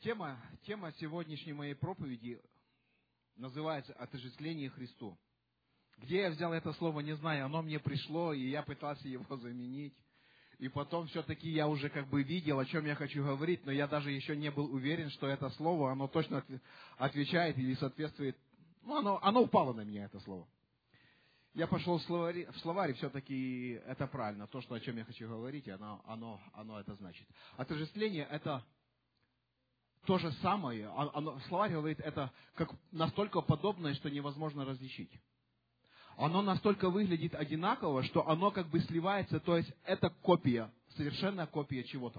Тема сегодняшней моей проповеди называется «Отождествление Христу». Где я взял это слово, не знаю, оно мне пришло, и я пытался его заменить. И потом все-таки я уже видел, о чем я хочу говорить, но я даже еще не был уверен, что это слово, оно точно отвечает или соответствует. Оно упало на меня, это слово. Я пошел в словарь, и все-таки это правильно. То, о чем я хочу говорить, оно это значит. Отождествление – это то же самое. Словарь говорит, это как настолько подобное, что невозможно различить. Оно настолько выглядит одинаково, что оно сливается, то есть это копия, совершенная копия чего-то.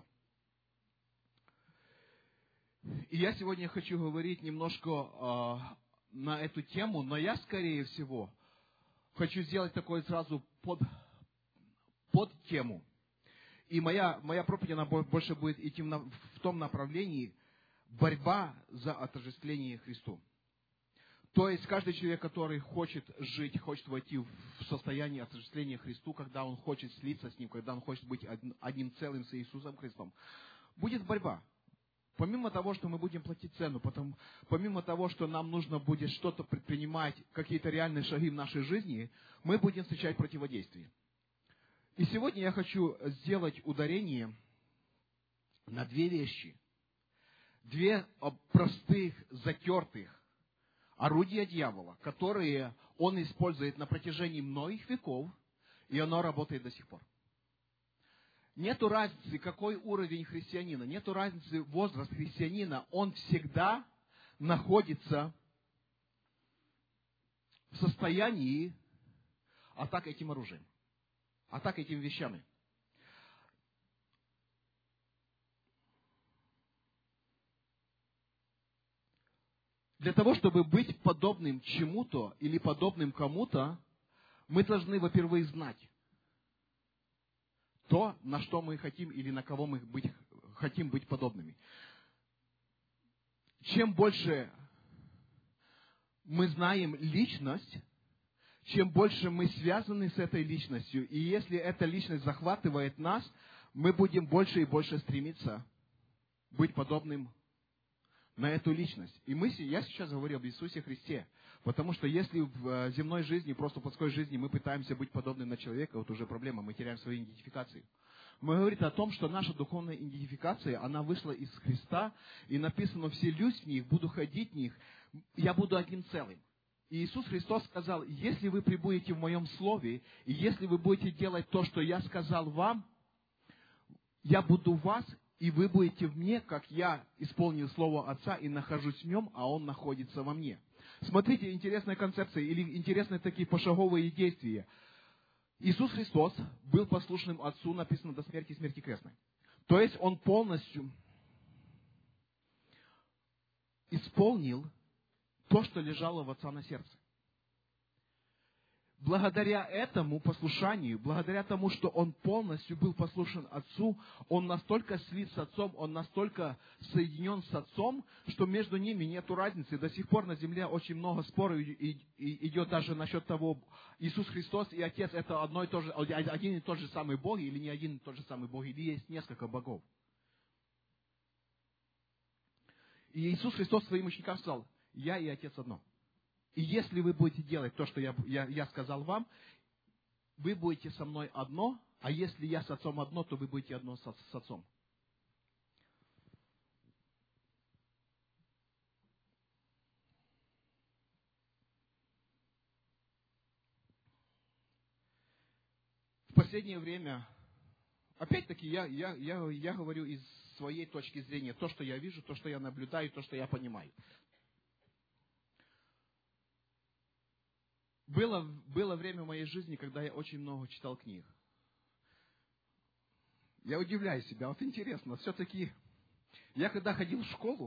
И я сегодня хочу говорить немножко на эту тему, но я, скорее всего, хочу сделать такое сразу под тему. И моя проповедь, она больше будет идти в том направлении борьба за отождествление Христу. То есть каждый человек, который хочет жить, хочет войти в состояние отождествления Христу, когда он хочет слиться с Ним, когда он хочет быть одним целым с Иисусом Христом, будет борьба. Помимо того, что мы будем платить цену, помимо того, что нам нужно будет что-то предпринимать, какие-то реальные шаги в нашей жизни, мы будем встречать противодействие. И сегодня я хочу сделать ударение на две вещи. Две простых, затертых орудия дьявола, которые он использует на протяжении многих веков, и оно работает до сих пор. Нету разницы, какой уровень христианина, нету разницы возраст христианина, он всегда находится в состоянии атак этим оружием, атак этими вещами. Для того, чтобы быть подобным чему-то или подобным кому-то, мы должны, во-первых, знать то, на что мы хотим или на кого мы хотим быть подобными. Чем больше мы знаем личность, чем больше мы связаны с этой личностью, и если эта личность захватывает нас, мы будем больше и больше стремиться быть подобным на эту личность. И я сейчас говорю об Иисусе Христе. Потому что если в земной жизни, просто в плотской жизни мы пытаемся быть подобным на человека, вот уже проблема, мы теряем свою идентификацию. Мы говорим о том, что наша духовная идентификация, она вышла из Христа, и написано, вселюсь в них, буду ходить в них, я буду одним целым. И Иисус Христос сказал, если вы пребудете в моем слове, и если вы будете делать то, что я сказал вам, я буду в вас, и вы будете в мне, как я исполнил слово Отца и нахожусь в нем, а Он находится во мне. Смотрите, интересная концепция или интересные такие пошаговые действия. Иисус Христос был послушным Отцу, написано, до смерти крестной. То есть Он полностью исполнил то, что лежало в Отца на сердце. Благодаря этому послушанию, благодаря тому, что он полностью был послушен Отцу, он настолько слит с Отцом, он настолько соединен с Отцом, что между ними нет разницы. До сих пор на земле очень много споров идет даже насчет того, Иисус Христос и Отец это один и тот же самый Бог, или не один и тот же самый Бог, или есть несколько богов. И Иисус Христос своим ученикам сказал, я и Отец одно. И если вы будете делать то, что я сказал вам, вы будете со мной одно, а если я с Отцом одно, то вы будете одно с Отцом. В последнее время, опять-таки, я говорю из своей точки зрения, то, что я вижу, то, что я наблюдаю, то, что я понимаю. Было время в моей жизни, когда я очень много читал книг. Я удивляю себя, вот интересно, все-таки, я когда ходил в школу,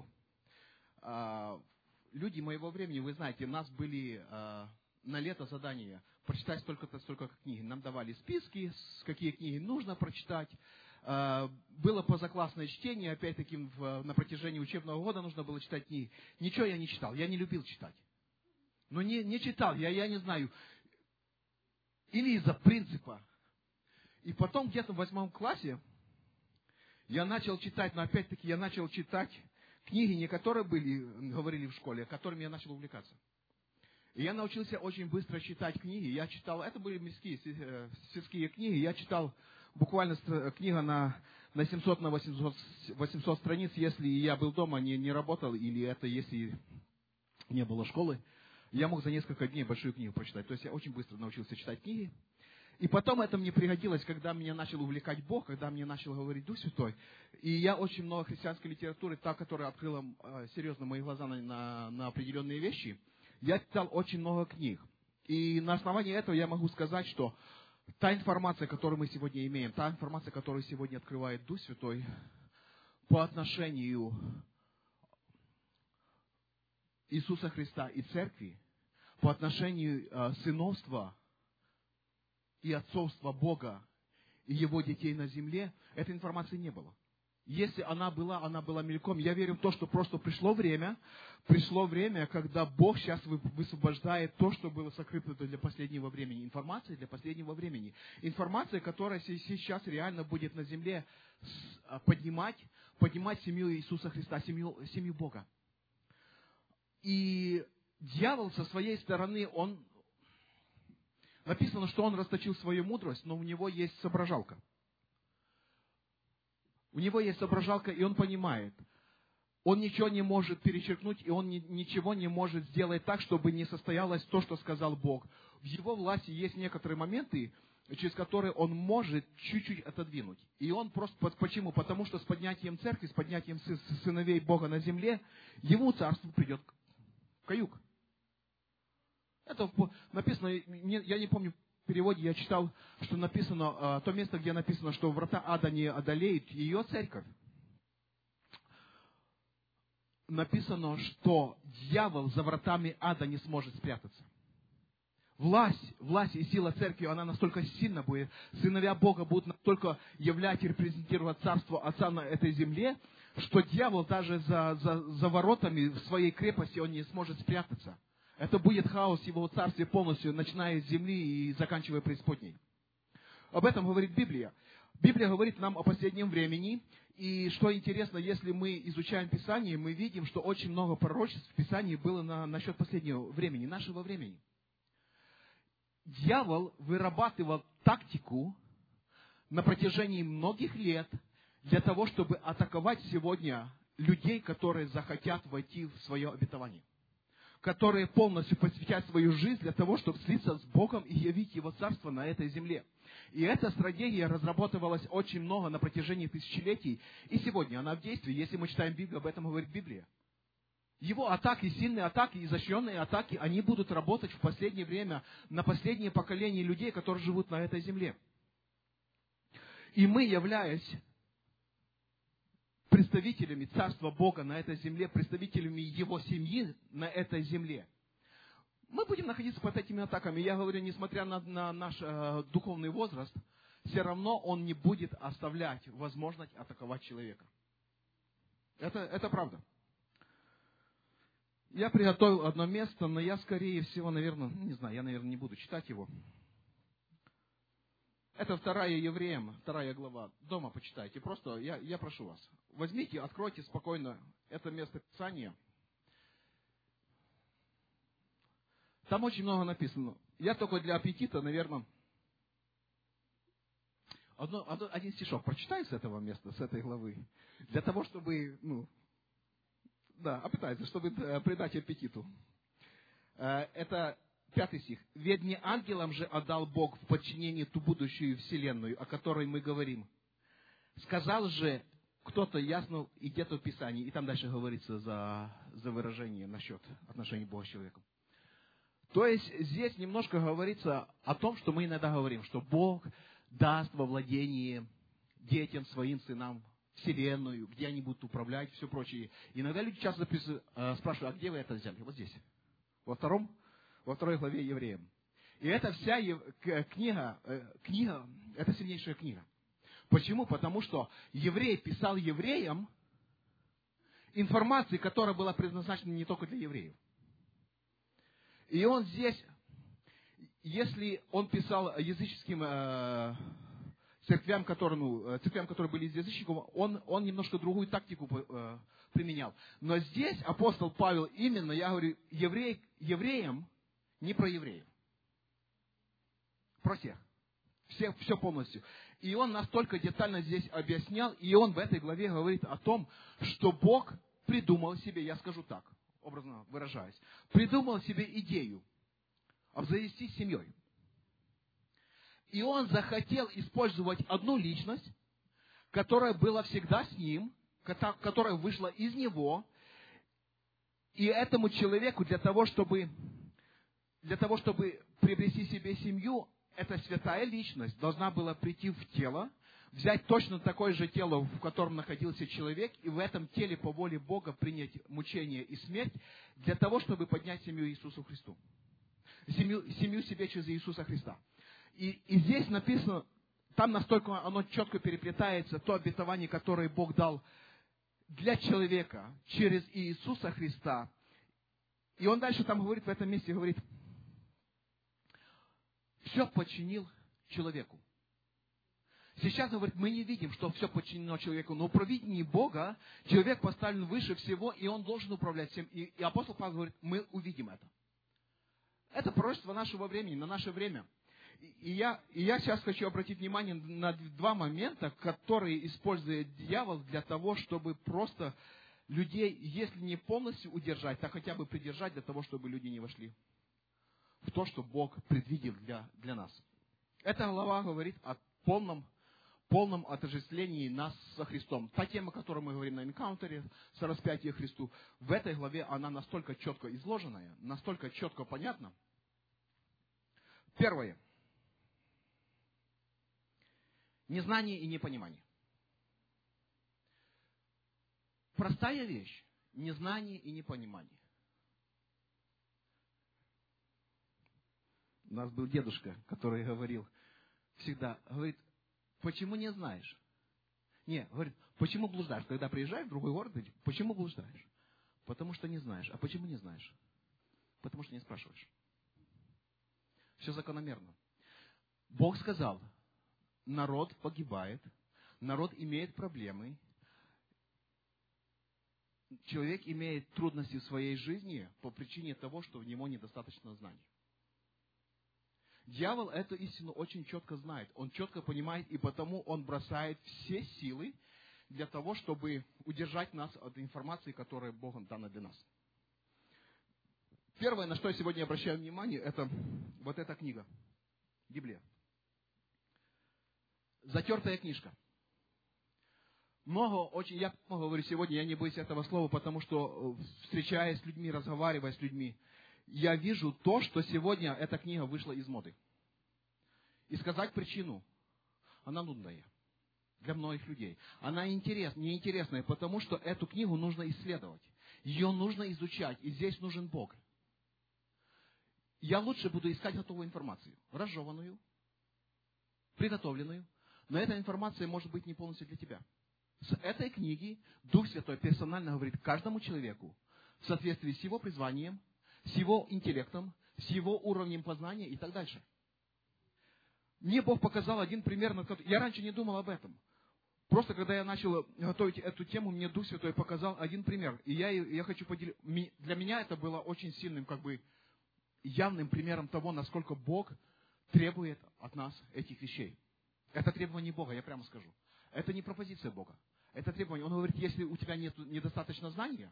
люди моего времени, вы знаете, у нас были на лето задания прочитать столько книг. Нам давали списки, какие книги нужно прочитать. Было позаклассное чтение, опять-таки на протяжении учебного года нужно было читать книги. Ничего я не читал, я не любил читать. Но не читал, я не знаю, или из-за принципа. И потом где-то в 8 классе я начал читать, но опять-таки я начал читать книги, не которые говорили в школе, а которыми я начал увлекаться. И я научился очень быстро читать книги. Я читал, это были сельские книги, я читал буквально книга на 700, на 800 страниц, если я был дома, не работал, или это если не было школы, я мог за несколько дней большую книгу прочитать. То есть я очень быстро научился читать книги. И потом это мне пригодилось, когда меня начал увлекать Бог, когда мне начал говорить Дух Святой. И я очень много христианской литературы, та, которая открыла серьезно мои глаза на определенные вещи, я читал очень много книг. И на основании этого я могу сказать, что та информация, которую мы сегодня имеем, та информация, которую сегодня открывает Дух Святой по отношению Иисуса Христа и Церкви, по отношению сыновства и отцовства Бога и Его детей на земле, этой информации не было. Если она была мельком. Я верю в то, что просто пришло время, когда Бог сейчас высвобождает то, что было сокрыто для последнего времени. Информация для последнего времени. Информация, которая сейчас реально будет на земле поднимать семью Иисуса Христа, семью Бога. И дьявол со своей стороны, написано, что он расточил свою мудрость, но у него есть соображалка. У него есть соображалка, и он понимает. Он ничего не может перечеркнуть, и он ничего не может сделать так, чтобы не состоялось то, что сказал Бог. В его власти есть некоторые моменты, через которые он может чуть-чуть отодвинуть. И он просто... Почему? Потому что с поднятием церкви, с поднятием сыновей Бога на земле, ему царство придет в каюк. Это написано, я не помню, в переводе я читал, что написано, то место, где написано, что врата ада не одолеют ее церковь. Написано, что дьявол за вратами ада не сможет спрятаться. Власть и сила церкви, она настолько сильна будет, сыновья Бога будут настолько являть и репрезентировать царство Отца на этой земле, что дьявол даже за воротами в своей крепости, он не сможет спрятаться. Это будет хаос его царстве полностью, начиная с земли и заканчивая преисподней. Об этом говорит Библия. Библия говорит нам о последнем времени. И что интересно, если мы изучаем Писание, мы видим, что очень много пророчеств в Писании было насчет последнего времени, нашего времени. Дьявол вырабатывал тактику на протяжении многих лет для того, чтобы атаковать сегодня людей, которые захотят войти в свое обетование, которые полностью посвятят свою жизнь для того, чтобы слиться с Богом и явить Его Царство на этой земле. И эта стратегия разрабатывалась очень много на протяжении тысячелетий. И сегодня она в действии. Если мы читаем Библию, об этом говорит Библия. Его атаки, сильные атаки, изощренные атаки, они будут работать в последнее время на последнее поколение людей, которые живут на этой земле. И мы, являясь представителями Царства Бога на этой земле, представителями Его семьи на этой земле, мы будем находиться под этими атаками. Я говорю, несмотря на наш духовный возраст, все равно он не будет оставлять возможность атаковать человека. Это правда. Я приготовил одно место, но я, скорее всего, наверное, не буду читать его. Это 2 Евреям, 2 глава. Дома почитайте. Просто я прошу вас. Возьмите, откройте спокойно это место Писания. Там очень много написано. Я только для аппетита, наверное, один стишок прочитаю с этого места, с этой главы. Для того, чтобы, аппетайзер, чтобы придать аппетиту. Это 5 стих. «Ведь не ангелам же отдал Бог в подчинении ту будущую вселенную, о которой мы говорим. Сказал же кто-то ясно и где-то в Писании». И там дальше говорится за выражение насчет отношений Бога с человеком. То есть здесь немножко говорится о том, что мы иногда говорим, что Бог даст во владение детям, своим сынам вселенную, где они будут управлять, все прочее. Иногда люди часто спрашивают, а где вы это взяли? Вот здесь. Во 2 главе Евреям. И эта вся книга, это сильнейшая книга. Почему? Потому что еврей писал евреям информацию, которая была предназначена не только для евреев. И он здесь, если он писал языческим церквям, которые были из язычников, он немножко другую тактику применял. Но здесь апостол Павел именно, я говорю, евреям, не про евреев. Про всех. Все полностью. И он настолько детально здесь объяснял, и он в этой главе говорит о том, что Бог придумал себе, я скажу так, образно выражаясь, придумал себе идею обзавестись семьей. И он захотел использовать одну личность, которая была всегда с ним, которая вышла из него, и этому человеку для того, чтобы приобрести себе семью, эта святая личность должна была прийти в тело, взять точно такое же тело, в котором находился человек, и в этом теле по воле Бога принять мучение и смерть, для того, чтобы поднять семью Иисусу Христу. Семью себе через Иисуса Христа. И здесь написано, там настолько оно четко переплетается, то обетование, которое Бог дал для человека через Иисуса Христа. И он дальше там говорит, в этом месте говорит, все подчинил человеку. Сейчас, говорит, мы не видим, что все подчинено человеку, но в провидении Бога человек поставлен выше всего, и он должен управлять всем. И апостол Павел говорит, мы увидим это. Это пророчество нашего времени, на наше время. И я сейчас хочу обратить внимание на два момента, которые использует дьявол для того, чтобы просто людей, если не полностью удержать, так хотя бы придержать для того, чтобы люди не вошли в то, что Бог предвидел для нас. Эта глава говорит о полном отождествлении нас со Христом. Та тема, о которой мы говорим на энкаунтере, с распятием Христу, в этой главе она настолько четко изложенная, настолько четко понятна. Первое. Незнание и непонимание. Простая вещь. Незнание и непонимание. У нас был дедушка, который говорил всегда, говорит, почему не знаешь? Не, говорит, почему блуждаешь? Когда приезжаешь в другой город, говорит, почему блуждаешь? Потому что не знаешь. А почему не знаешь? Потому что не спрашиваешь. Все закономерно. Бог сказал, народ погибает, народ имеет проблемы, человек имеет трудности в своей жизни по причине того, что в него недостаточно знаний. Дьявол эту истину очень четко знает, он четко понимает, и потому он бросает все силы для того, чтобы удержать нас от информации, которая Богом дана для нас. Первое, на что я сегодня обращаю внимание, это вот эта книга, Библия. Затертая книжка. Я много говорю сегодня, я не боюсь этого слова, потому что, встречаясь с людьми, разговаривая с людьми, я вижу то, что сегодня эта книга вышла из моды. И сказать причину, она нудная для многих людей. Она неинтересная, потому что эту книгу нужно исследовать. Ее нужно изучать, и здесь нужен Бог. Я лучше буду искать готовую информацию, разжеванную, приготовленную, но эта информация может быть не полностью для тебя. С этой книги Дух Святой персонально говорит каждому человеку в соответствии с его призванием, с его интеллектом, с его уровнем познания и так дальше. Мне Бог показал один пример, я раньше не думал об этом. Просто когда я начал готовить эту тему, мне Дух Святой показал один пример. И я хочу поделиться. Для меня это было очень сильным, явным примером того, насколько Бог требует от нас этих вещей. Это требование Бога, я прямо скажу. Это не пропозиция Бога. Это требование. Он говорит, если у тебя нет недостаточно знания,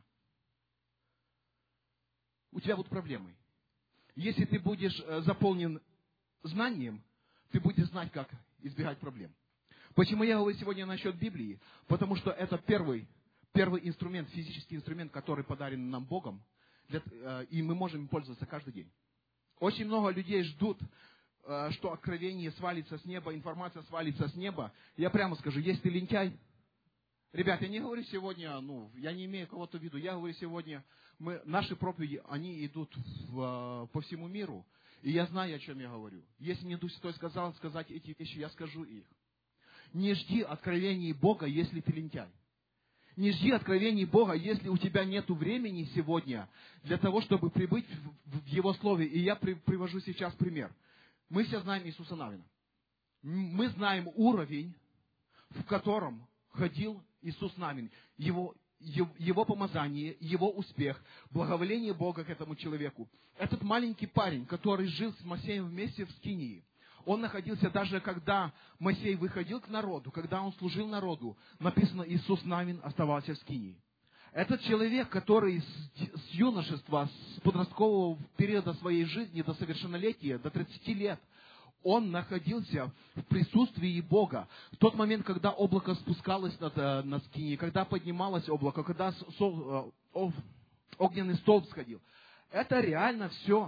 у тебя будут проблемы. Если ты будешь заполнен знанием, ты будешь знать, как избегать проблем. Почему я говорю сегодня насчет Библии? Потому что это первый инструмент, физический инструмент, который подарен нам Богом, и мы можем им пользоваться каждый день. Очень много людей ждут, что откровение свалится с неба, информация свалится с неба. Я прямо скажу, если ты лентяй, ребят, я не говорю сегодня, я не имею кого-то в виду, я говорю сегодня, наши проповеди, они идут по всему миру, и я знаю, о чем я говорю. Если мне Дух Святой сказал сказать эти вещи, я скажу их. Не жди откровений Бога, если ты лентяй. Не жди откровений Бога, если у тебя нет времени сегодня для того, чтобы прибыть в Его Слове. И я привожу сейчас пример. Мы все знаем Иисуса Навина. мы знаем уровень, в котором ходил Иисус Навин. Его помазание, его успех, благоволение Бога к этому человеку. Этот маленький парень, который жил с Моисеем вместе в Скинии, он находился даже, когда Моисей выходил к народу, когда он служил народу, написано, Иисус Навин оставался в Скинии. Этот человек, который с юношества, с подросткового периода своей жизни до совершеннолетия, до 30 лет, он находился в присутствии Бога. В тот момент, когда облако спускалось над Скинией, когда поднималось облако, когда огненный столб сходил. Это реально все.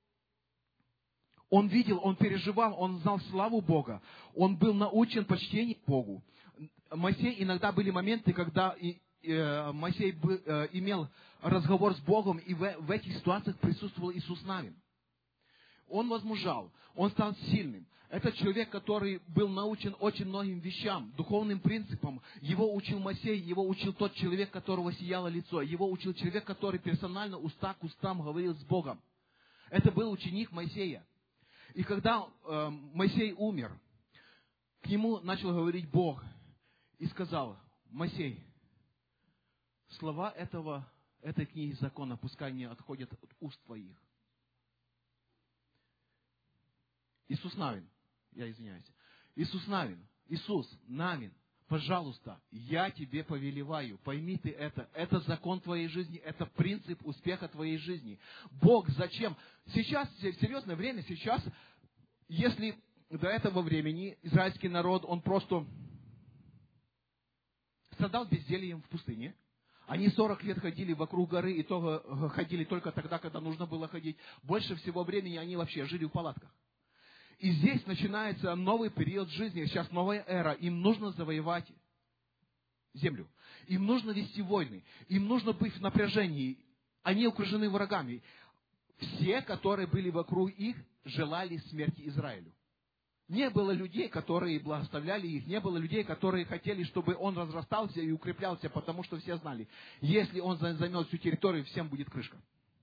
Он видел, он переживал, он знал славу Бога. Он был научен почтению к Богу. Моисей, иногда были моменты, когда Моисей имел разговор с Богом, и в этих ситуациях присутствовал Иисус Навин. Он возмужал, он стал сильным. Это человек, который был научен очень многим вещам, духовным принципам. Его учил Моисей, его учил тот человек, которого сияло лицо. Его учил человек, который персонально уста к устам говорил с Богом. Это был ученик Моисея. И когда Моисей умер, к нему начал говорить Бог и сказал: Моисей, слова этой книги закона пускай не отходят от уст твоих. Иисус Навин, Иисус Навин, пожалуйста, я тебе повелеваю, пойми ты это. Это закон твоей жизни, это принцип успеха твоей жизни. Бог зачем? Сейчас, в серьезное время, сейчас, если до этого времени израильский народ, он просто страдал бездельем в пустыне. Они 40 лет ходили вокруг горы, и то ходили только тогда, когда нужно было ходить. Больше всего времени они вообще жили в палатках. И здесь начинается новый период жизни, сейчас новая эра. Им нужно завоевать землю. Им нужно вести войны. Им нужно быть в напряжении. Они окружены врагами. Все, которые были вокруг их, желали смерти Израилю. Не было людей, которые благословляли их. Не было людей, которые хотели, чтобы он разрастался и укреплялся, потому что все знали, если он займет всю территорию, всем будет крышка.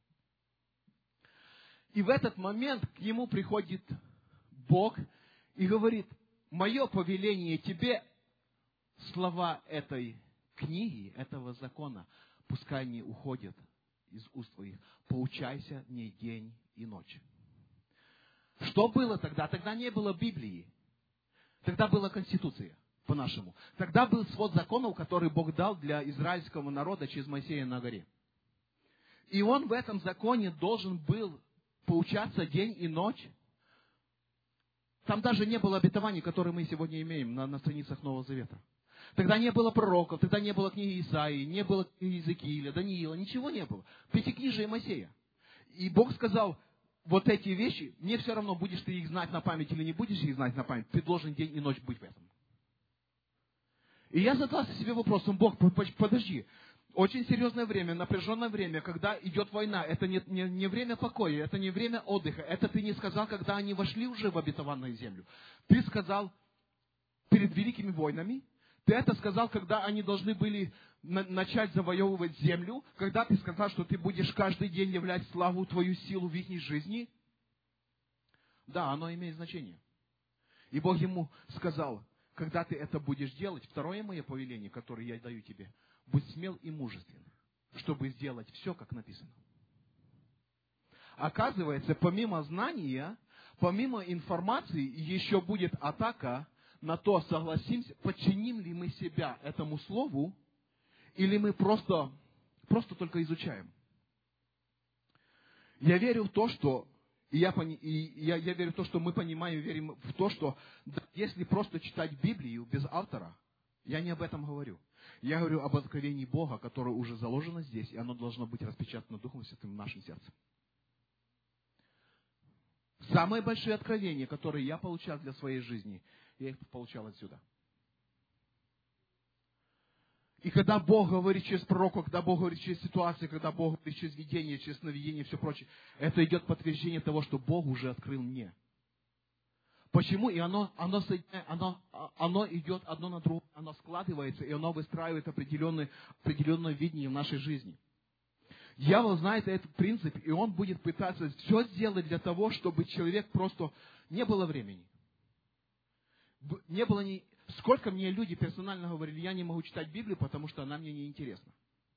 И в этот момент к нему приходит Бог и говорит: мое повеление тебе, слова этой книги, этого закона, пускай не уходят из уст твоих. Поучайся не день и ночь. Что было тогда? Тогда не было Библии. Тогда была Конституция, по-нашему. Тогда был свод законов, который Бог дал для израильского народа через Моисея на горе. И он в этом законе должен был поучаться день и ночь. Там даже не было обетований, которые мы сегодня имеем на страницах Нового Завета. Тогда не было пророков, тогда не было книги Исаии, не было книги Иезекииля, Даниила, ничего не было. Пятикнижие Моисея. И Бог сказал: вот эти вещи, мне все равно, будешь ты их знать на память или не будешь их знать на память, ты должен день и ночь быть в этом. И я задался себе вопросом: Бог, подожди. Очень серьезное время, напряженное время, когда идет война. Это не время покоя, это не время отдыха. Это ты не сказал, когда они вошли уже в обетованную землю. Ты сказал перед великими войнами. Ты это сказал, когда они должны были начать завоевывать землю. Когда ты сказал, что ты будешь каждый день являть славу, твою силу в их жизни. Да, оно имеет значение. И Бог ему сказал: когда ты это будешь делать, второе мое повеление, которое я даю тебе, будь смел и мужествен, чтобы сделать все, как написано. Оказывается, помимо знания, помимо информации, еще будет атака на то, согласимся, подчиним ли мы себя этому слову, или мы просто только изучаем. Я верю в то, что я верю в то, что мы понимаем, верим в то, что если просто читать Библию без автора, я не об этом говорю. Я говорю об откровении Бога, которое уже заложено здесь, и оно должно быть распечатано Духом Святым в нашем сердце. Самые большие откровения, которые я получал для своей жизни, я их получал отсюда. И когда Бог говорит через пророка, когда Бог говорит через ситуации, когда Бог говорит через видение, через сновидение и все прочее, это идет подтверждение того, что Бог уже открыл мне. Почему? И оно идет одно на другое, оно складывается, и оно выстраивает определенное видение в нашей жизни. Дьявол знает этот принцип, и он будет пытаться все сделать для того, чтобы человек просто... Не было времени. Не было ни... Сколько мне люди персонально говорили, я не могу читать Библию, потому что она мне не интересна.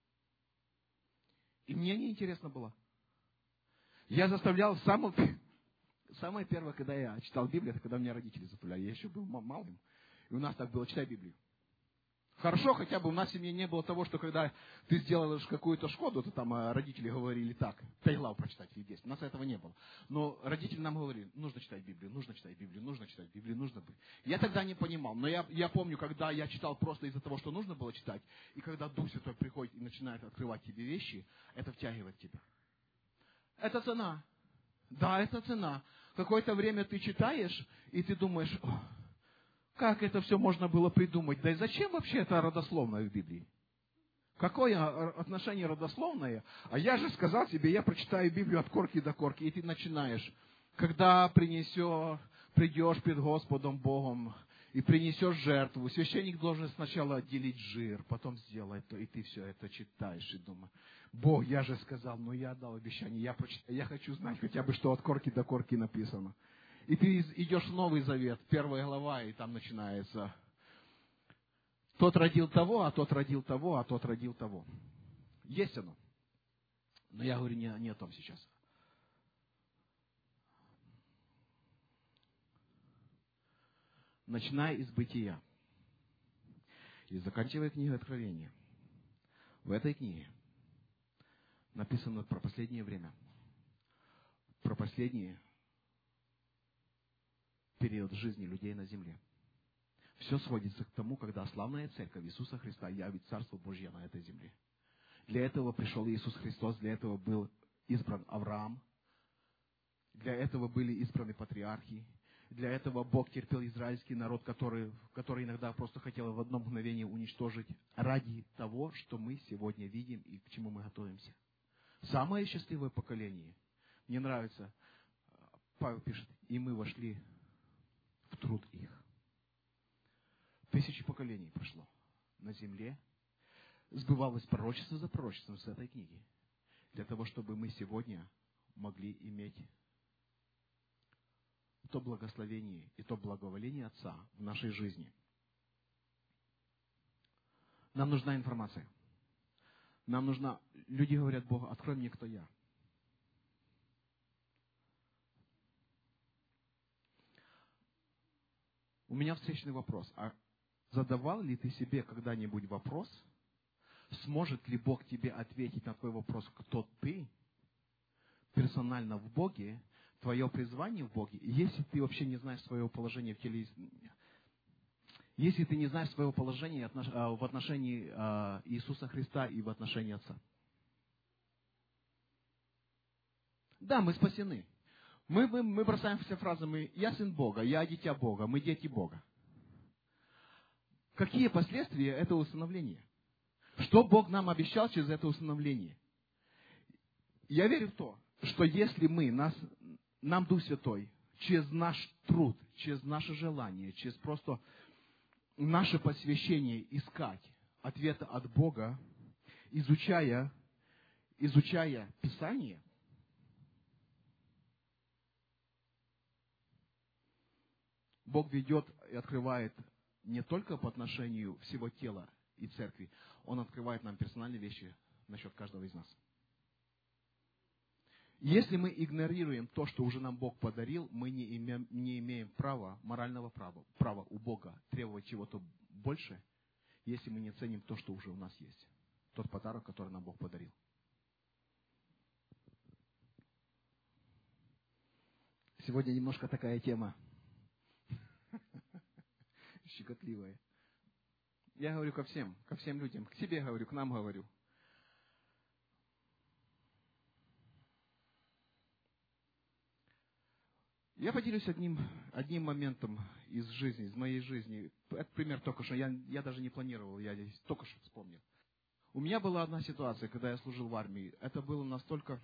И мне не интересно было. Я заставлял самое первое, когда я читал Библию, это когда меня родители заставляли. Я еще был малым. И у нас так было: читай Библию. Хорошо, хотя бы у нас в семье не было того, что когда ты сделаешь какую-то шкоду, то там родители говорили так: 5 глав прочитать или 10. У нас этого не было. Но родители нам говорили: нужно читать Библию, нужно читать Библию, нужно читать Библию, нужно быть. Я тогда не понимал, но я помню, когда я читал просто из-за того, что нужно было читать, и когда Дух Святой приходит и начинает открывать тебе вещи, это втягивает тебя. Это цена. Да, это цена. Какое-то время ты читаешь, и ты думаешь: как это все можно было придумать? Да и зачем вообще это родословное в Библии? Какое отношение родословное? А я же сказал тебе, я прочитаю Библию от корки до корки. И ты начинаешь, когда придешь пред Господом Богом и принесешь жертву, священник должен сначала отделить жир, потом сделать то, и ты все это читаешь и думаешь: Бог, я же сказал, но я дал обещание, я хочу знать хотя бы, что от корки до корки написано. И ты идешь в Новый Завет, 1 глава, и там начинается: тот родил того, а тот родил того, а тот родил того. Есть оно. Но я говорю не о том сейчас. Начиная из Бытия и заканчивая книгой Откровения, в этой книге написано про последнее время, про последний период жизни людей на земле. Все сводится к тому, когда славная церковь Иисуса Христа явит Царство Божье на этой земле. Для этого пришел Иисус Христос, для этого был избран Авраам, для этого были избраны патриархи, для этого Бог терпел израильский народ, который иногда просто хотел в одно мгновение уничтожить, ради того, что мы сегодня видим и к чему мы готовимся. Самое счастливое поколение. Мне нравится, Павел пишет: и мы вошли в труд их. 1000 поколений прошло на земле. Сбывалось пророчество за пророчеством с этой книги. Для того, чтобы мы сегодня могли иметь то благословение и то благоволение Отца в нашей жизни. Нам нужна информация. Нам нужна... Люди говорят: Бог, открой мне, кто я. У меня встречный вопрос. А задавал ли ты себе когда-нибудь вопрос, сможет ли Бог тебе ответить на твой вопрос, кто ты, персонально в Боге, твое призвание в Боге, если ты вообще не знаешь своего положения в теле, если ты не знаешь своего положения в отношении Иисуса Христа и в отношении Отца. Да, мы спасены. Мы бросаем все фразы: я сын Бога, я дитя Бога, мы дети Бога. Какие последствия этого усыновления? Что Бог нам обещал через это усыновление? Я верю в то, что если нам Дух Святой, через наш труд, через наше желание, через просто наше посвящение искать ответа от Бога, изучая Писание, Бог ведет и открывает не только по отношению всего тела и церкви, Он открывает нам персональные вещи насчет каждого из нас. Если мы игнорируем то, что уже нам Бог подарил, мы не имеем морального права у Бога требовать чего-то больше, если мы не ценим то, что уже у нас есть. Тот подарок, который нам Бог подарил. Сегодня немножко такая тема щекотливая. Я говорю ко всем людям, к себе говорю, к нам говорю. Я поделюсь одним моментом из жизни, из моей жизни. Это пример только что. Я даже не планировал, я здесь только что вспомнил. У меня была одна ситуация, когда я служил в армии. Это было настолько...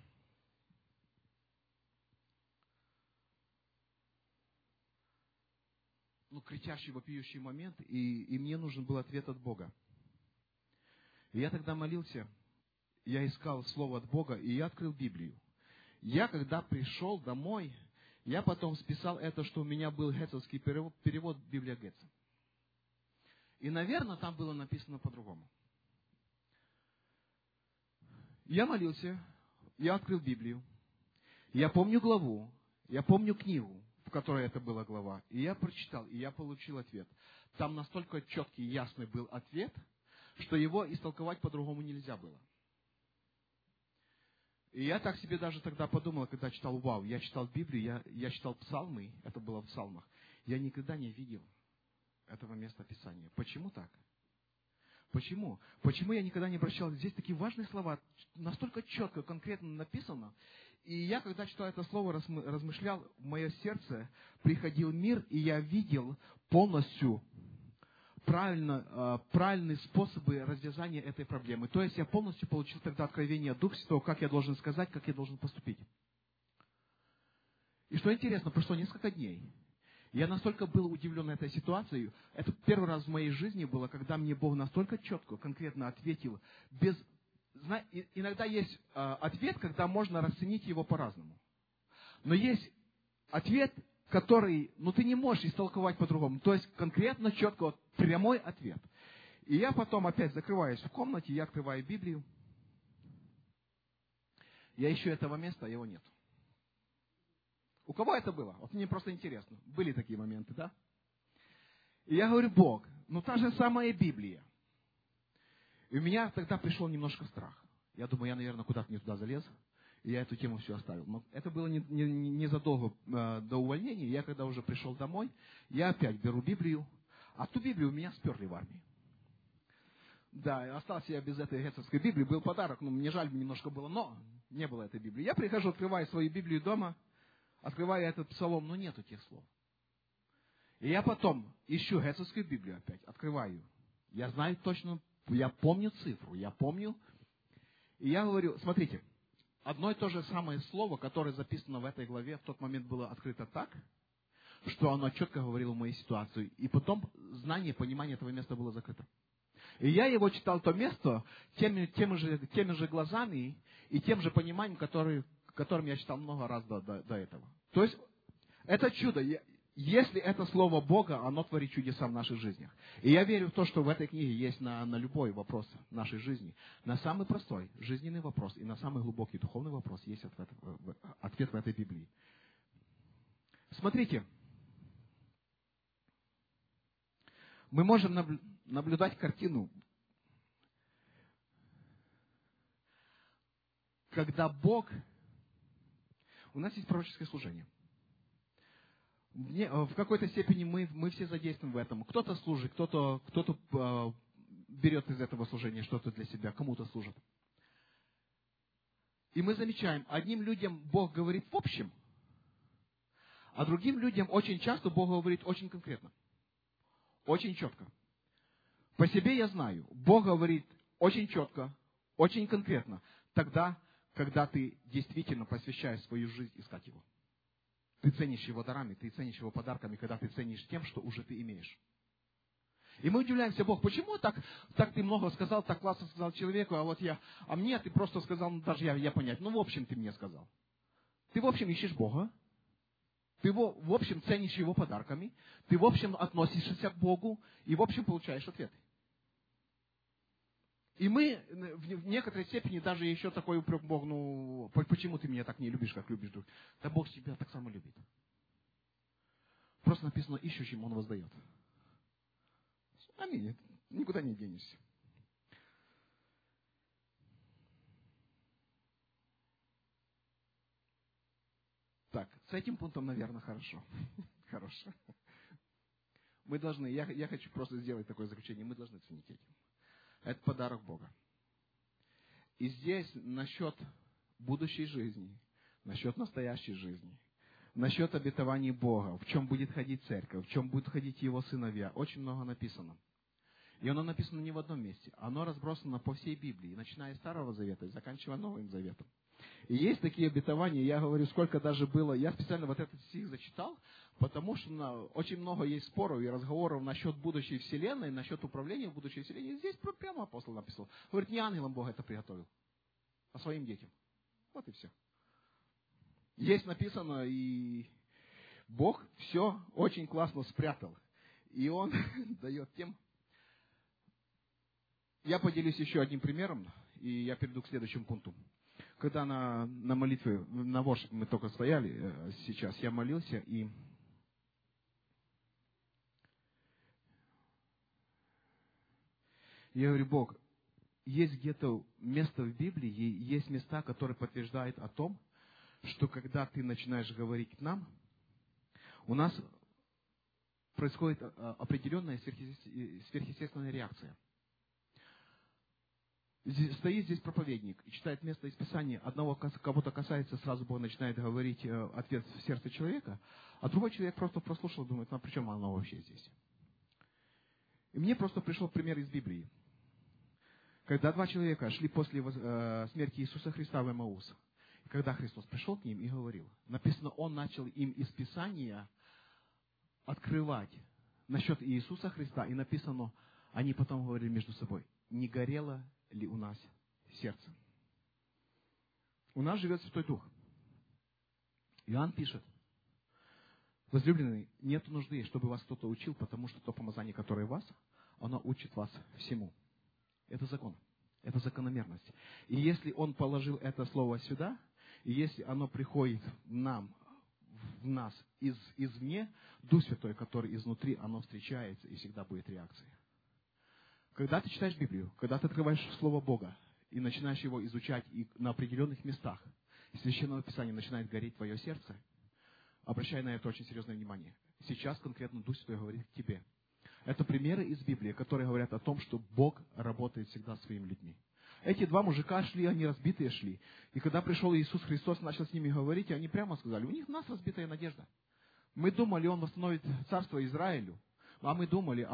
кричащий, вопиющий момент, и мне нужен был ответ от Бога. И я тогда молился, я искал слово от Бога, и я открыл Библию. Я, когда пришел домой, Я потом списал это, что у меня был гетцовский перевод Библия Гетца. И, наверное, там было написано по-другому. Я молился, я открыл Библию, я помню главу, я помню книгу, в которой это была глава, и я прочитал, и я получил ответ. Там настолько четкий и ясный был ответ, что его истолковать по-другому нельзя было. И я так себе даже тогда подумал, когда читал, вау, я читал Библию, я читал псалмы, это было в псалмах, я никогда не видел этого места Писания. Почему так? Почему? Почему я никогда не обращал? Здесь такие важные слова, настолько четко, конкретно написано. И я, когда читал это слово, размышлял, в мое сердце приходил мир, и я видел полностью правильные способы развязания этой проблемы. То есть я полностью получил тогда откровение Духа Святого, как я должен сказать, как я должен поступить. И что интересно, прошло несколько дней. Я настолько был удивлен этой ситуацией. Это первый раз в моей жизни было, когда мне Бог настолько четко, конкретно ответил. Иногда есть ответ, когда можно расценить его по-разному. Но есть ответ, который, ты не можешь истолковать по-другому. То есть конкретно, четко, прямой ответ. И я потом опять закрываюсь в комнате, я открываю Библию. Я ищу этого места, а его нет. У кого это было? Вот мне просто интересно. Были такие моменты, да? И я говорю, Бог, та же самая Библия. И у меня тогда пришел немножко страх. Я думаю, я, наверное, куда-то не туда залез. И я эту тему все оставил. Но это было незадолго до увольнения. Я когда уже пришел домой, я опять беру Библию. А ту Библию у меня сперли в армии. Да, остался я без этой гетцовской Библии. Был подарок, мне жаль немножко было, но не было этой Библии. Я прихожу, открываю свою Библию дома, открываю этот псалом, но нету тех слов. И я потом ищу гетцовскую Библию опять, открываю. Я знаю точно, я помню цифру, я помню. И я говорю, смотрите, одно и то же самое слово, которое записано в этой главе, в тот момент было открыто так, что оно четко говорило мою ситуацию. И потом знание, понимание этого места было закрыто. И я его читал, то место, теми же глазами и тем же пониманием, которым я читал много раз до этого. То есть, это чудо. Если это Слово Бога, оно творит чудеса в наших жизнях. И я верю в то, что в этой книге есть на любой вопрос нашей жизни. На самый простой жизненный вопрос и на самый глубокий духовный вопрос есть ответ в этой Библии. Смотрите. Мы можем наблюдать картину, когда Бог... У нас есть пророческое служение. В какой-то степени мы все задействованы в этом. Кто-то служит, кто-то берет из этого служения что-то для себя, кому-то служит. И мы замечаем, одним людям Бог говорит в общем, а другим людям очень часто Бог говорит очень конкретно. Очень четко. По себе я знаю, Бог говорит очень четко, очень конкретно, тогда, когда ты действительно посвящаешь свою жизнь искать Его. Ты ценишь Его дарами, ты ценишь Его подарками, когда ты ценишь тем, что уже ты имеешь. И мы удивляемся, Бог, почему так ты много сказал, так классно сказал человеку, а мне ты просто сказал, даже я понять, в общем ты мне сказал. Ты в общем ищешь Бога, ты в общем ценишь Его подарками, ты в общем относишься к Богу и в общем получаешь ответы. И мы в некоторой степени даже еще такой упрек Богу, почему ты меня так не любишь, как любишь друг? Да Бог тебя так само любит. Просто написано, ищущим Он воздает. Аминь. Никуда не денешься. Так, с этим пунктом, наверное, хорошо. Хорошо. Мы должны, я хочу просто сделать такое заключение, мы должны ценить этим. Это подарок Бога. И здесь насчет будущей жизни, насчет настоящей жизни, насчет обетований Бога, в чем будет ходить церковь, в чем будут ходить Его сыновья, очень много написано. И оно написано не в одном месте, оно разбросано по всей Библии, начиная с Старого Завета и заканчивая Новым Заветом. И есть такие обетования, я говорю, сколько даже было, я специально этот стих зачитал, потому что очень много есть споров и разговоров насчет будущей вселенной, насчет управления в будущей вселенной. Здесь прямо апостол написал. Говорит, не ангелам Бог это приготовил, а своим детям. Вот и все. Есть написано, и Бог все очень классно спрятал. И Он дает тем. Я поделюсь еще одним примером, и я перейду к следующему пункту. Когда на молитве, на воршипе мы только стояли сейчас, я молился, и я говорю: Бог, есть где-то место в Библии, есть места, которые подтверждают о том, что когда Ты начинаешь говорить к нам, у нас происходит определенная сверхъестественная реакция. Стоит здесь проповедник и читает место из Писания, одного кого-то касается, сразу Бог начинает говорить ответ в сердце человека, а другой человек просто прослушал, думает: ну а при чем оно вообще здесь? И мне просто пришел пример из Библии. Когда два человека шли после смерти Иисуса Христа в Эмаус, и когда Христос пришел к ним и говорил, написано, Он начал им из Писания открывать насчет Иисуса Христа, и написано, они потом говорили между собой: не горело ли у нас сердце? У нас живет Святой Дух. Иоанн пишет: возлюбленные, нет нужды, чтобы вас кто-то учил, потому что то помазание, которое в вас, оно учит вас всему. Это закон, это закономерность. И если Он положил это слово сюда, и если оно приходит в нас извне, Дух Святой, который изнутри, оно встречается, и всегда будет реакция. Когда ты читаешь Библию, когда ты открываешь Слово Бога и начинаешь его изучать, и на определенных местах Священного Писания начинает гореть твое сердце, обращай на это очень серьезное внимание. Сейчас конкретно Дух Святой говорит к тебе. Это примеры из Библии, которые говорят о том, что Бог работает всегда с своими людьми. Эти два мужика шли, они разбитые шли. И когда пришел Иисус Христос, начал с ними говорить, и они прямо сказали: у нас разбитая надежда. Мы думали, Он восстановит царство Израилю. А мы думали.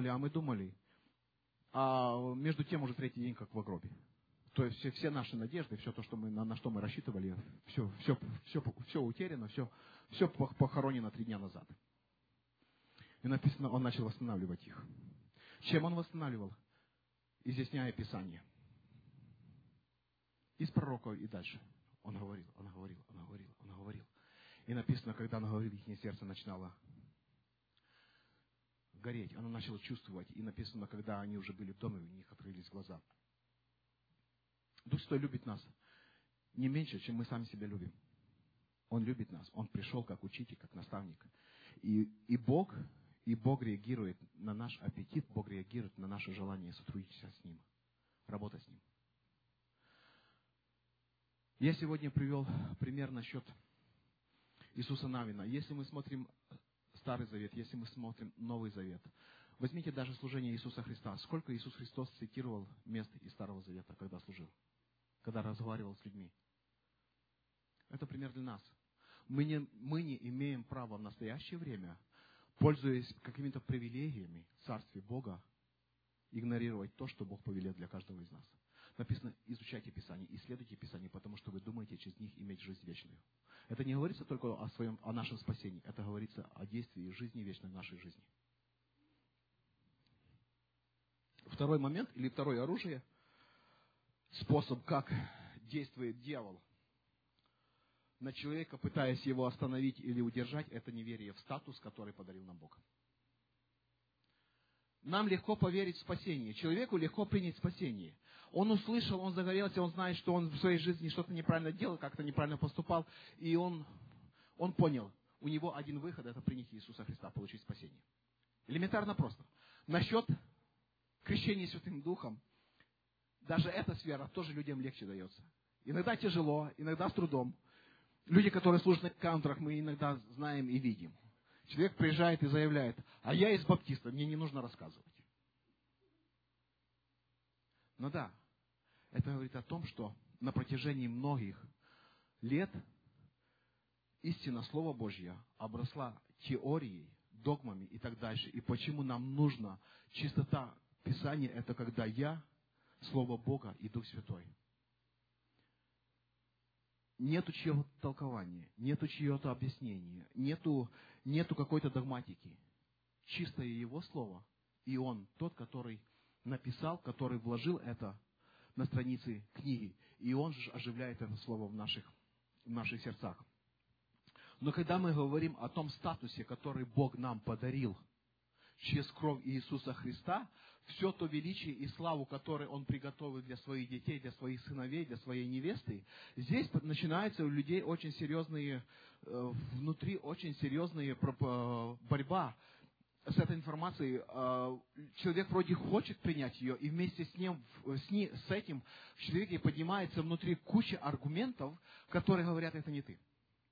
А между тем уже третий день как в гробе. То есть все наши надежды, все то, на что мы рассчитывали, все утеряно, все похоронено 3 дня назад. И написано, Он начал восстанавливать их. Чем Он восстанавливал? Изъясняя Писание. Из пророков и дальше. Он говорил. И написано, когда Он говорил, их сердце начинало гореть, оно начало чувствовать. И написано, когда они уже были в доме, у них открылись глаза. Дух Святой любит нас не меньше, чем мы сами себя любим. Он любит нас. Он пришел как учитель, как наставник. И Бог реагирует на наш аппетит, Бог реагирует на наше желание сотрудничать с Ним, работать с Ним. Я сегодня привел пример насчет Иисуса Навина. Если мы смотрим Старый Завет, если мы смотрим Новый Завет, возьмите даже служение Иисуса Христа. Сколько Иисус Христос цитировал мест из Старого Завета, когда служил, когда разговаривал с людьми. Это пример для нас. Мы не имеем права в настоящее время, пользуясь какими-то привилегиями в Царстве Бога, игнорировать то, что Бог повелел для каждого из нас. Написано: изучайте Писание, исследуйте Писание, потому что вы думаете через них иметь жизнь вечную. Это не говорится только о нашем спасении, это говорится о действии жизни вечной в нашей жизни. Второй момент, или второе оружие, способ, как действует дьявол на человека, пытаясь его остановить или удержать, это неверие в статус, который подарил нам Бог. Нам легко поверить в спасение. Человеку легко принять спасение. Он услышал, он загорелся, он знает, что он в своей жизни что-то неправильно делал, как-то неправильно поступал. И он понял, у него один выход – это принять Иисуса Христа, получить спасение. Элементарно просто. Насчет крещения Святым Духом, даже эта сфера тоже людям легче дается. Иногда тяжело, иногда с трудом. Люди, которые служат на каунтерах, мы иногда знаем и видим. Человек приезжает и заявляет: а я из баптистов, мне не нужно рассказывать. Но да, это говорит о том, что на протяжении многих лет истина Слова Божья обросла теорией, догмами и так дальше. И почему нам нужна чистота Писания, это когда я, Слово Бога и Дух Святой. Нету чьего-то толкования, нету чьего-то объяснения, нету какой-то догматики. Чистое Его Слово, и Он тот, который написал, который вложил это на страницы книги, и Он же оживляет это Слово в наших сердцах. Но когда мы говорим о том статусе, который Бог нам подарил через кровь Иисуса Христа, все то величие и славу, которое Он приготовил для своих детей, для своих сыновей, для своей невесты, здесь начинается у людей очень серьезные, внутри очень серьезная борьба с этой информацией. Человек вроде хочет принять ее, и вместе с этим в человеке поднимается внутри куча аргументов, которые говорят, это не ты.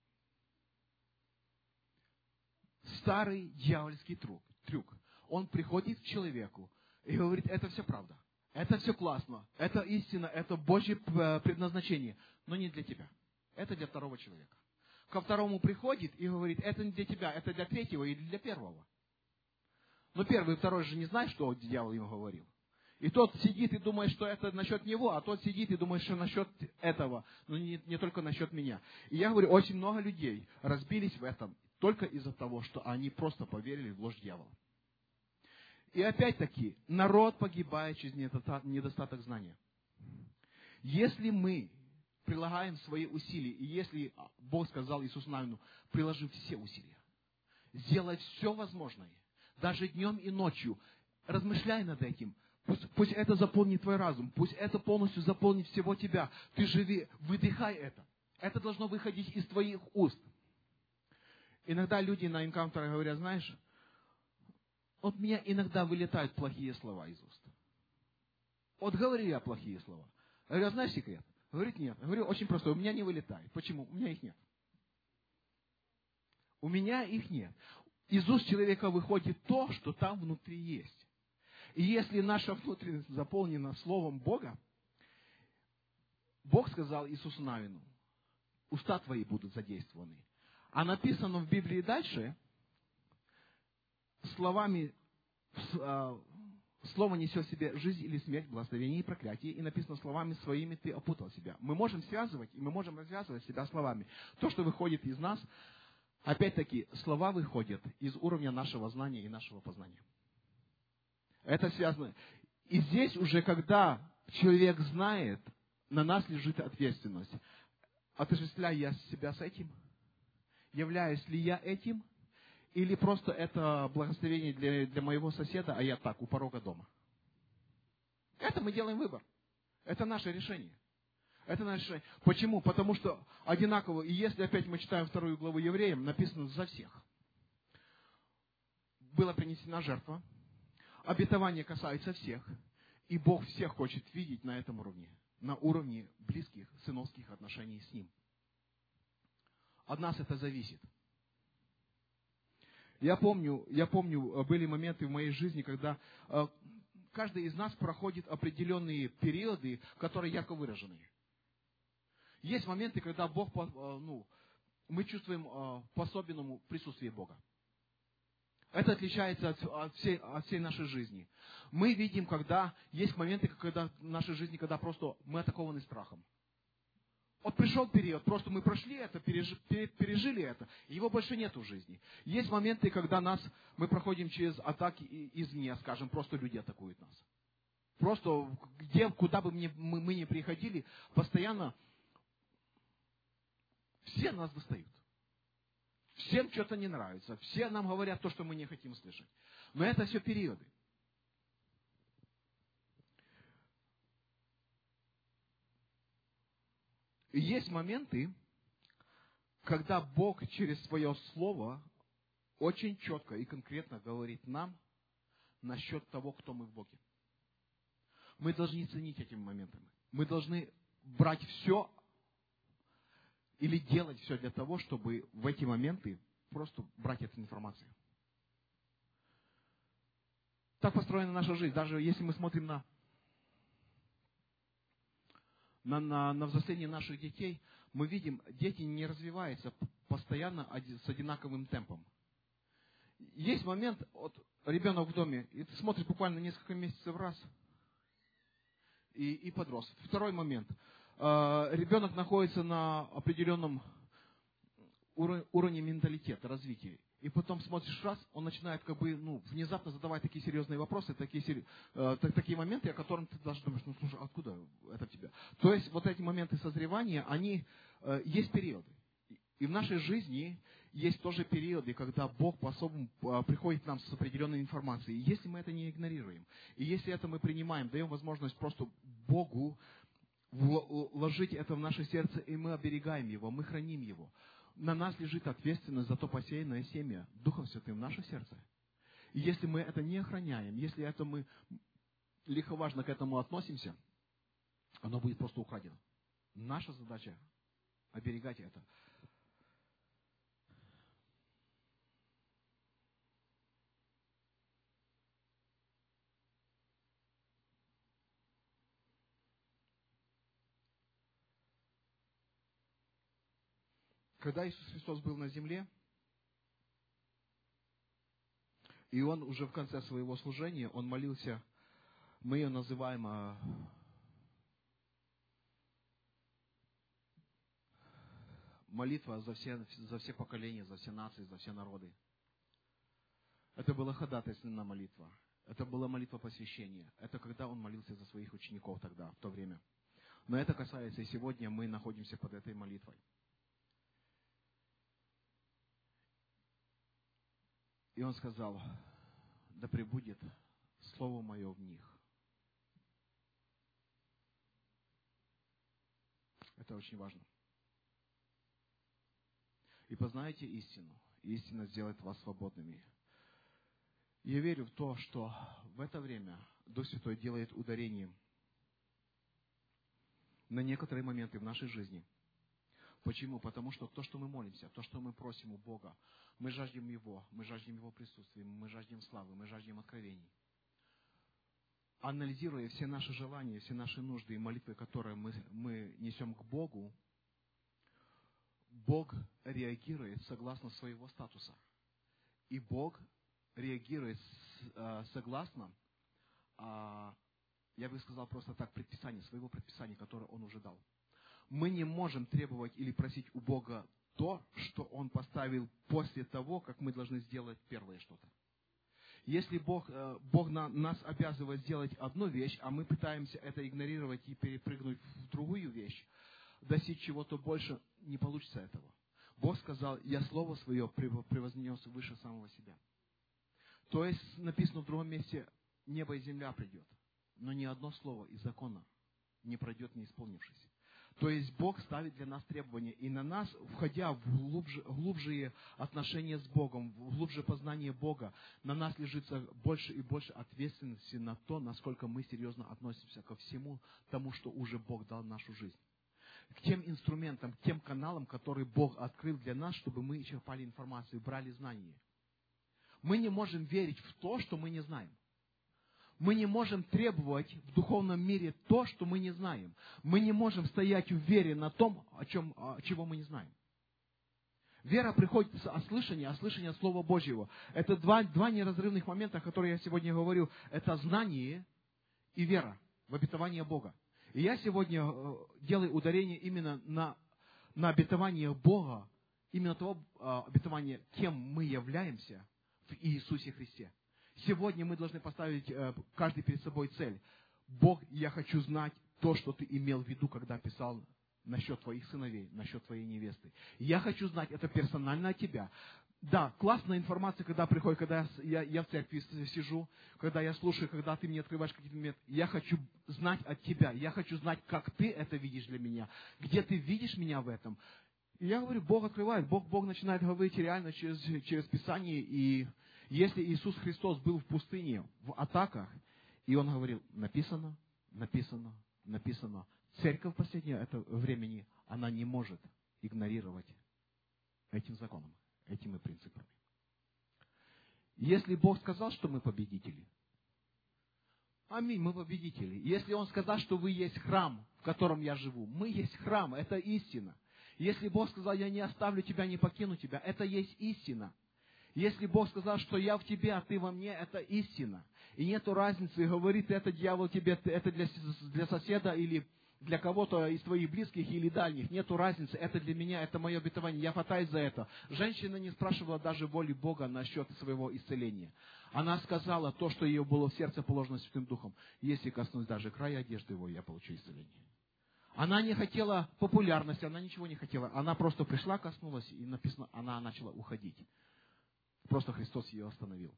Старый дьявольский трюк. Он приходит к человеку и говорит, это все правда, это все классно, это истина, это Божье предназначение, но не для тебя. Это для второго человека. Ко второму приходит и говорит, это не для тебя, это для третьего или для первого. Но первый и второй же не знают, что дьявол ему говорил. И тот сидит и думает, что это насчет него, а тот сидит и думает, что насчет этого, но не только насчет меня. И я говорю, очень много людей разбились в этом только из-за того, что они просто поверили в ложь дьявола. И опять-таки, народ погибает через недостаток знания. Если мы прилагаем свои усилия, и если Бог сказал Иисусу Навину, приложи все усилия, сделай все возможное, даже днем и ночью, размышляй над этим, пусть это заполнит твой разум, пусть это полностью заполнит всего тебя, ты живи, выдыхай это. Это должно выходить из твоих уст. Иногда люди на энкаунтерах говорят, знаешь, от меня иногда вылетают плохие слова из уст. Вот говорю я плохие слова. Я говорю, знаешь секрет? Говорит, нет. Я говорю, очень просто, у меня не вылетает. Почему? У меня их нет. У меня их нет. Из уст человека выходит то, что там внутри есть. И если наша внутренность заполнена Словом Бога, Бог сказал Иисусу Навину, уста твои будут задействованы. А написано в Библии дальше, словами, слово несет в себе жизнь или смерть, благословение и проклятие, и написано словами своими ты опутал себя. Мы можем связывать, и мы можем развязывать себя словами. То, что выходит из нас, опять-таки, слова выходят из уровня нашего знания и нашего познания. Это связано. И здесь уже, когда человек знает, на нас лежит ответственность. Отождествляю я себя с этим? Являюсь ли я этим? Или просто это благословение для моего соседа, а я так, у порога дома? Это мы делаем выбор. Это наше решение. Это наше решение. Почему? Потому что одинаково, и если опять мы читаем 2 главу Евреям, написано за всех. Была принесена жертва. Обетование касается всех. И Бог всех хочет видеть на этом уровне. На уровне близких, сыновских отношений с Ним. От нас это зависит. Я помню, были моменты в моей жизни, когда каждый из нас проходит определенные периоды, которые ярко выражены. Есть моменты, когда Бог, мы чувствуем по-особенному присутствие Бога. Это отличается от всей нашей жизни. Мы видим, когда есть моменты, когда в нашей жизни, когда просто мы атакованы страхом. Вот пришел период, просто мы прошли это, пережили это, и его больше нет в жизни. Есть моменты, когда мы проходим через атаки извне, скажем, просто люди атакуют нас. Просто куда бы мы ни приходили, постоянно все нас достают. Всем что-то не нравится, все нам говорят то, что мы не хотим слышать. Но это все периоды. И есть моменты, когда Бог через свое Слово очень четко и конкретно говорит нам насчет того, кто мы в Боге. Мы должны ценить этими моментами. Мы должны брать все или делать все для того, чтобы в эти моменты просто брать эту информацию. Так построена наша жизнь. Даже если мы смотрим на взросление наших детей, мы видим, дети не развиваются постоянно с одинаковым темпом. Есть момент, вот ребенок в доме, и ты смотришь буквально несколько месяцев раз, и подрос. Второй момент. Ребенок находится на определенном уровне менталитета, развития. И потом смотришь раз, он начинает внезапно задавать такие серьезные вопросы, такие моменты, о которых ты даже думаешь, слушай, откуда это в тебя? То есть вот эти моменты созревания, есть периоды. И в нашей жизни есть тоже периоды, когда Бог по-особому приходит к нам с определенной информацией. И если мы это не игнорируем, и если это мы принимаем, даем возможность просто Богу вложить это в наше сердце, и мы оберегаем его, мы храним его. На нас лежит ответственность за то посеянное семя Духом Святым в наше сердце. И если мы это не охраняем, если это мы лиховажно к этому относимся, оно будет просто украдено. Наша задача — оберегать это. Когда Иисус Христос был на земле, и Он уже в конце своего служения, Он молился, мы ее называем молитва за все поколения, за все нации, за все народы. Это была ходатайственная молитва. Это была молитва посвящения. Это когда Он молился за своих учеников тогда, в то время. Но это касается и сегодня, мы находимся под этой молитвой. И Он сказал: да пребудет Слово Мое в них. Это очень важно. И познаете истину, и истина сделает вас свободными. Я верю в то, что в это время Дух Святой делает ударение на некоторые моменты в нашей жизни. Почему? Потому что то, что мы молимся, то, что мы просим у Бога, мы жаждем Его присутствия, мы жаждем славы, мы жаждем откровений. Анализируя все наши желания, все наши нужды и молитвы, которые мы несем к Богу, Бог реагирует согласно своего статуса. И Бог реагирует согласно, я бы сказал просто так, своего предписания, которое Он уже дал. Мы не можем требовать или просить у Бога то, что Он поставил после того, как мы должны сделать первое что-то. Если Бог нас обязывает сделать одну вещь, а мы пытаемся это игнорировать и перепрыгнуть в другую вещь, достичь чего-то больше, не получится этого. Бог сказал: я Слово Свое превознес выше самого себя. То есть написано в другом месте: небо и земля придет, но ни одно слово из закона не пройдет, не исполнившись. То есть Бог ставит для нас требования, и на нас, входя в глубжие отношения с Богом, в глубже познание Бога, на нас лежит больше и больше ответственности на то, насколько мы серьезно относимся ко всему тому, что уже Бог дал в нашу жизнь. К тем инструментам, к тем каналам, которые Бог открыл для нас, чтобы мы черпали информацию, брали знания. Мы не можем верить в то, что мы не знаем. Мы не можем требовать в духовном мире то, что мы не знаем. Мы не можем стоять в вере на том, чего мы не знаем. Вера приходит от слышания, от Слова Божьего. Это два неразрывных момента, о которых я сегодня говорю. Это знание и вера в обетование Бога. И я сегодня делаю ударение именно на обетование Бога, именно того обетования, кем мы являемся в Иисусе Христе. Сегодня мы должны поставить каждый перед собой цель. Бог, я хочу знать то, что Ты имел в виду, когда писал насчет Твоих сыновей, насчет Твоей невесты. Я хочу знать это персонально от Тебя. Да, классная информация, когда приходит, когда я в церкви сижу, когда я слушаю, когда Ты мне открываешь какие-то моменты. Я хочу знать от Тебя. Я хочу знать, как Ты это видишь для меня. Где Ты видишь меня в этом. И я говорю, Бог открывает. Бог начинает говорить реально через Писание. И если Иисус Христос был в пустыне, в атаках, и Он говорил: написано, написано, написано. Церковь в последнее времени, она не может игнорировать этим законом, этими принципами. Если Бог сказал, что мы победители, аминь, мы победители. Если Он сказал, что вы есть храм, в котором я живу, мы есть храм, это истина. Если Бог сказал: я не оставлю тебя, не покину тебя, это есть истина. Если Бог сказал, что я в тебе, а ты во мне, это истина. И нету разницы, говорит это дьявол тебе, это для соседа или для кого-то из твоих близких или дальних. Нету разницы, это для меня, это мое обетование, я хватаюсь за это. Женщина не спрашивала даже воли Бога насчет своего исцеления. Она сказала то, что ее было в сердце положено Святым Духом: если коснусь даже края одежды его, я получу исцеление. Она не хотела популярности, она ничего не хотела. Она просто пришла, коснулась, и написано, она начала уходить. Просто Христос ее остановил.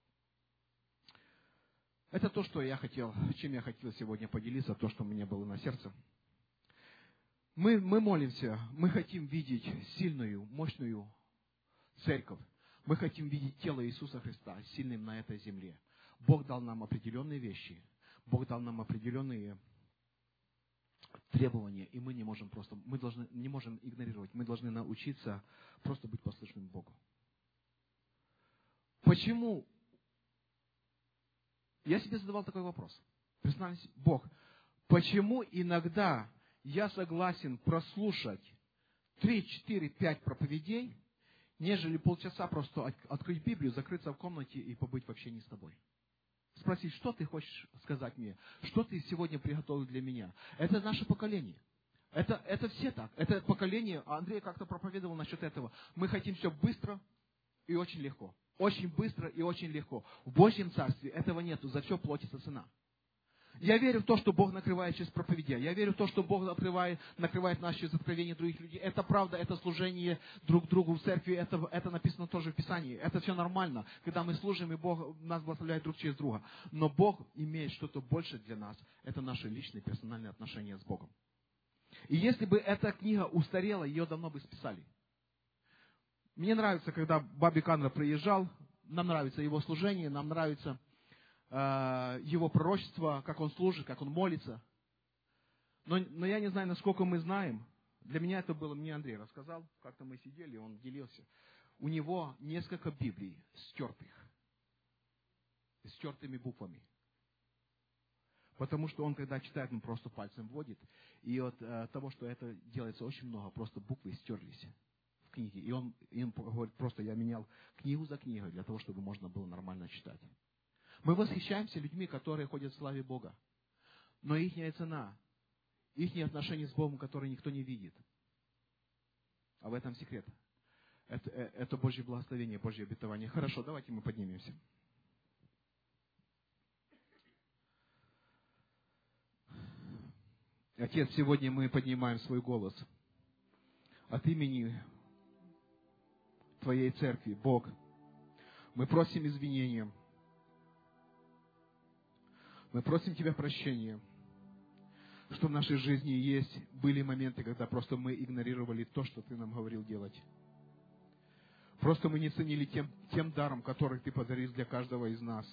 Это то, что я хотел, чем я хотел сегодня поделиться, то, что у меня было на сердце. Мы молимся, мы хотим видеть сильную, мощную церковь. Мы хотим видеть тело Иисуса Христа сильным на этой земле. Бог дал нам определенные вещи, Бог дал нам определенные требования, и мы не можем игнорировать. Мы должны научиться просто быть послушным Богу. Почему? Я себе задавал такой вопрос. Признаюсь, Бог, почему иногда я согласен прослушать 3, 4, 5 проповедей, нежели полчаса просто открыть Библию, закрыться в комнате и побыть в общении с тобой? Спросить, что ты хочешь сказать мне? Что ты сегодня приготовил для меня? Это наше поколение. Это все так. Это поколение, Андрей как-то проповедовал насчет этого. Мы хотим все быстро и очень легко. Очень быстро и очень легко. В Божьем Царстве этого нету. За все платится цена. Я верю в то, что Бог накрывает через проповедя. Я верю в то, что Бог накрывает нас через откровение других людей. Это правда, это служение друг другу в церкви. Это написано тоже в Писании. Это все нормально, когда мы служим, и Бог нас благословляет друг через друга. Но Бог имеет что-то больше для нас. Это наши личные, персональные отношения с Богом. И если бы эта книга устарела, ее давно бы списали. Мне нравится, когда Баби Канра приезжал, нам нравится его служение, нам нравится его пророчество, как он служит, как он молится. Но я не знаю, насколько мы знаем. Для меня это было, мне Андрей рассказал, как-то мы сидели, он делился. У него несколько Библий стертыми буквами. Потому что он, когда читает, он просто пальцем вводит. И от того, что это делается очень много, просто буквы стерлись в книге. И он говорит, просто я менял книгу за книгой, для того, чтобы можно было нормально читать. Мы восхищаемся людьми, которые ходят в славе Бога. Но их цена, их отношения с Богом, которые никто не видит. А в этом секрет. Это Божье благословение, Божье обетование. Хорошо, давайте мы поднимемся. Отец, сегодня мы поднимаем свой голос от имени Твоей церкви, Бог. Мы просим извинения. Мы просим Тебя прощения, что в нашей жизни были моменты, когда просто мы игнорировали то, что Ты нам говорил делать. Просто мы не ценили тем даром, который Ты подарил для каждого из нас.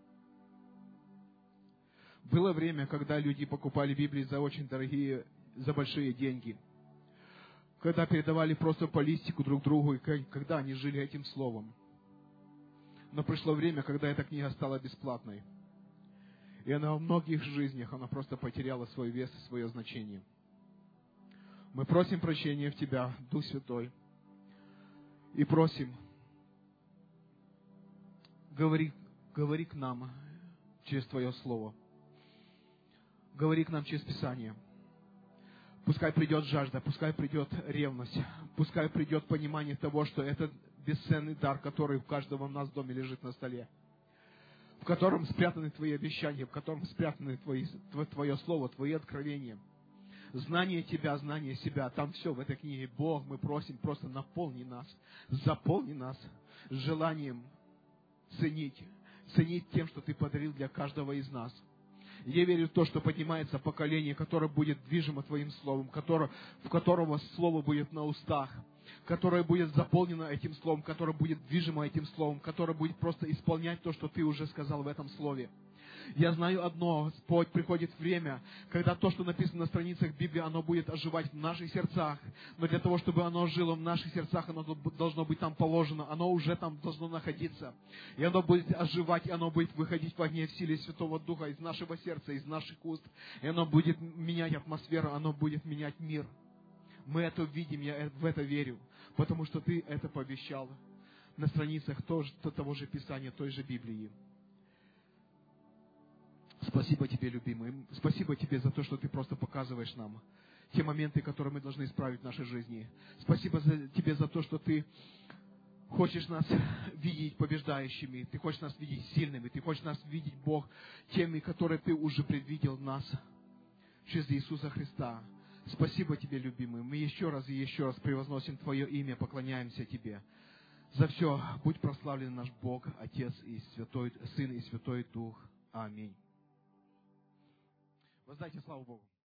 Было время, когда люди покупали Библии за очень дорогие, за большие деньги. Когда передавали просто по листику друг другу, и когда они жили этим словом. Но пришло время, когда эта книга стала бесплатной. И она во многих жизнях, она просто потеряла свой вес и свое значение. Мы просим прощения в Тебя, Дух Святой. И просим, говори к нам через Твое Слово. Говори к нам через Писание. Пускай придет жажда, пускай придет ревность, пускай придет понимание того, что это бесценный дар, который в каждом у нас в доме лежит на столе, в котором спрятаны Твои обещания, в котором спрятаны Твое Слово, Твои откровения. Знание Тебя, знание себя, там все в этой книге. Бог, мы просим, просто наполни нас, заполни нас желанием ценить тем, что Ты подарил для каждого из нас. Я верю в то, что поднимается поколение, которое будет движимо Твоим Словом, в которого Слово будет на устах, которое будет заполнено этим Словом, которое будет движимо этим Словом, которое будет просто исполнять то, что Ты уже сказал в этом Слове. Я знаю одно, Господь, приходит время, когда то, что написано на страницах Библии, оно будет оживать в наших сердцах. Но для того, чтобы оно жило в наших сердцах, оно должно быть там положено, оно уже там должно находиться. И оно будет оживать, и оно будет выходить в огне в силе Святого Духа из нашего сердца, из наших уст. И оно будет менять атмосферу, оно будет менять мир. Мы это видим, я в это верю, потому что Ты это пообещал на страницах того же Писания, той же Библии. Спасибо Тебе, любимый. Спасибо Тебе за то, что Ты просто показываешь нам те моменты, которые мы должны исправить в нашей жизни. Спасибо Тебе за то, что Ты хочешь нас видеть побеждающими, Ты хочешь нас видеть сильными, Ты хочешь нас видеть, Бог, теми, которые Ты уже предвидел в нас через Иисуса Христа. Спасибо Тебе, любимый. Мы еще раз и еще раз превозносим Твое имя, поклоняемся Тебе. За все будь прославлен наш Бог, Отец и Святой, Сын и Святой Дух. Аминь. Воздайте славу Богу.